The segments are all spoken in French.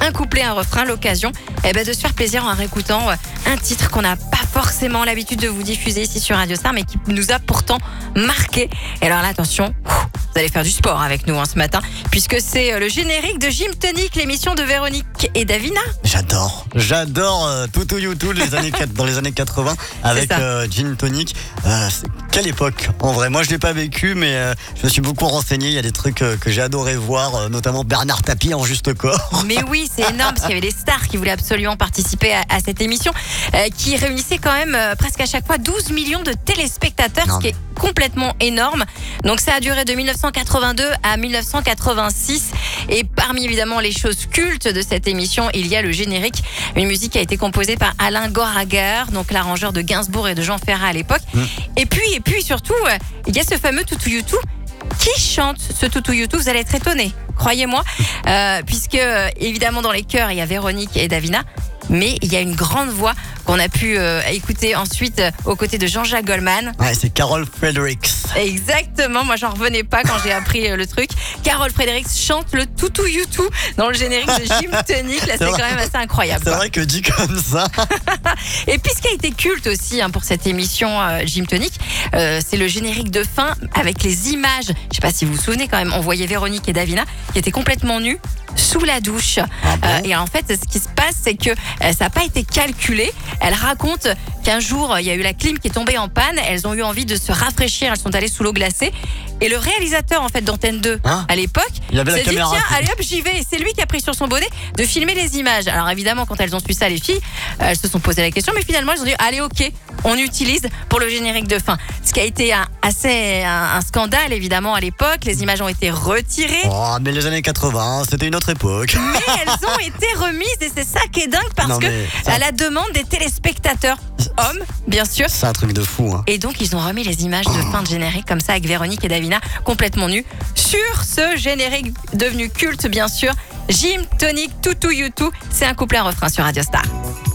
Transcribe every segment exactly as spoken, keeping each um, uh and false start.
un couplet, un refrain, l'occasion eh ben, de se faire plaisir en réécoutant un titre qu'on n'a pas forcément l'habitude de vous diffuser ici sur Radio Star, mais qui nous a pourtant marqué. Et alors là, attention, vous allez faire du sport avec nous hein, ce matin, puisque c'est le générique de Gym Tonic, l'émission de Véronique et Davina. J'adore, j'adore euh, Toutou YouTube les années dans les années quatre-vingts avec euh, Gym Tonic. Euh, quelle époque en vrai. Moi je l'ai pas vécu, mais euh, je me suis beaucoup renseigné. Il y a des trucs euh, que j'ai adoré voir, euh, notamment Bernard Tapie en juste corps. Mais oui, c'est énorme parce qu'il y avait des stars qui voulaient absolument participer à, à cette émission, euh, qui réunissait quand même euh, presque à chaque fois douze millions de téléspectateurs, non, ce qui est complètement énorme. Donc ça a duré de dix-neuf cent quatre-vingt-deux à dix-neuf cent quatre-vingt-six. Et parmi évidemment les choses cultes de cette émission, il y a le générique, une musique qui a été composée par Alain Goraguer, donc l'arrangeur de Gainsbourg et de Jean Ferrat à l'époque. Mmh. Et puis et puis surtout, il y a ce fameux Toutou YouTube. Qui chante ce Toutou YouTube? Vous allez être étonnés, croyez-moi, euh, puisque évidemment dans les chœurs il y a Véronique et Davina, mais il y a une grande voix qu'on a pu euh, écouter ensuite euh, aux côtés de Jean-Jacques Goldman. Ouais, c'est Carol Fredericks. Exactement, moi j'en revenais pas quand j'ai appris euh, le truc. Carol Fredericks chante le Toutou YouTube dans le générique de Gym Tonic. Là, c'est, c'est quand même assez incroyable. C'est quoi. vrai que dit comme ça. Et puis ce qui a été culte aussi hein, pour cette émission euh, Gym Tonic, euh, c'est le générique de fin avec les images. Je sais pas si vous vous souvenez quand même, on voyait Véronique et Davina qui étaient complètement nues sous la douche. Ah bon euh, et en fait, ce qui se passe, c'est que euh, ça n'a pas été calculé. Elle raconte qu'un jour, il y a eu la clim qui est tombée en panne. Elles ont eu envie de se rafraîchir. Elles sont allées sous l'eau glacée. Et le réalisateur en fait d'Antenne deux hein à l'époque il avait s'est la dit caméra tiens allez hop j'y vais, et c'est lui qui a pris sur son bonnet de filmer les images. Alors évidemment quand elles ont su ça les filles, elles se sont posé la question, mais finalement elles ont dit allez ok on utilise pour le générique de fin, ce qui a été un, assez un, un scandale évidemment à l'époque. Les images ont été retirées. Oh mais les années quatre-vingts c'était une autre époque. Mais elles ont été remises et c'est ça qui est dingue parce non, que ça... à la demande des téléspectateurs hommes bien sûr, c'est un truc de fou hein. Et donc ils ont remis les images de fin de générique comme ça avec Véronique et Davina complètement nues sur ce générique devenu culte bien sûr. Gym Tonic Toutou YouTube, c'est un couplet un refrain sur Radio Star.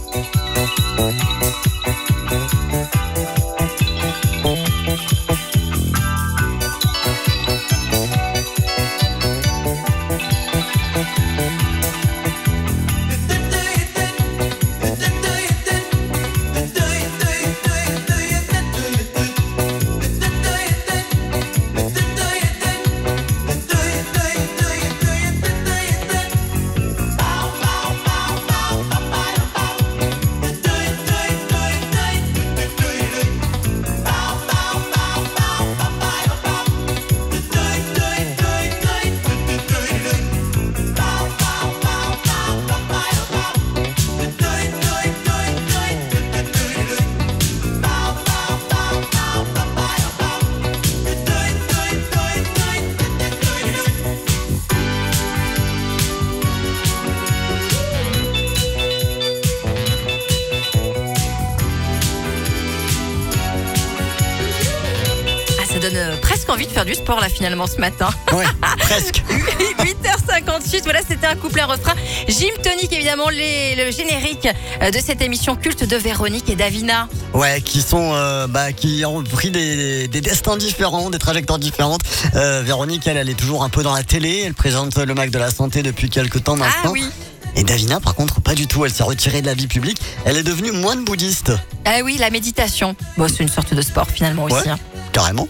Donne presque envie de faire du sport là finalement ce matin. Ouais, presque. huit heures cinquante-huit, voilà, c'était un couplet, un refrain. Gym Tonic évidemment, les, le générique de cette émission culte de Véronique et Davina. Ouais, qui sont euh, bah, qui ont pris des, des destins différents, des trajectoires différentes. Euh, Véronique, elle, elle est toujours un peu dans la télé. Elle présente le Mac de la Santé depuis quelques temps maintenant. Ah oui. Et Davina, par contre, pas du tout. Elle s'est retirée de la vie publique. Elle est devenue moine bouddhiste. Ah oui, la méditation. Bon, c'est une sorte de sport finalement aussi. Ouais, hein. Carrément.